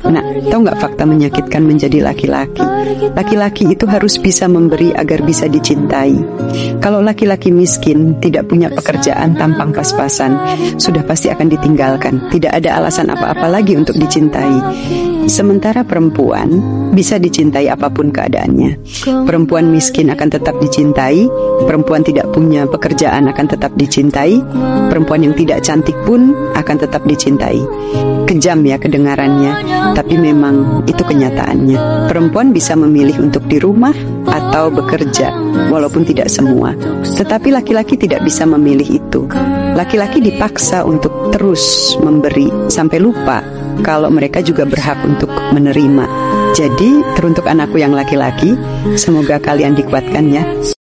Nah, tahu nggak fakta menyakitkan menjadi laki-laki? Laki-laki itu harus bisa memberi agar bisa dicintai. Kalau laki-laki miskin, tidak punya pekerjaan, tampang pas-pasan, sudah pasti akan ditinggalkan. Tidak ada alasan apa-apa lagi untuk dicintai. Sementara perempuan bisa dicintai apapun keadaannya. Perempuan miskin akan tetap dicintai, perempuan tidak punya pekerjaan akan tetap dicintai, perempuan yang tidak cantik pun akan tetap dicintai. Kejam ya kedengarannya, tapi memang itu kenyataannya. Perempuan bisa memilih untuk di rumah atau bekerja, walaupun tidak semua. Tetapi laki-laki tidak bisa memilih itu. Laki-laki dipaksa untuk terus memberi sampai lupa kalau mereka juga berhak untuk menerima. Jadi, teruntuk anakku yang laki-laki, semoga kalian dikuatkan ya.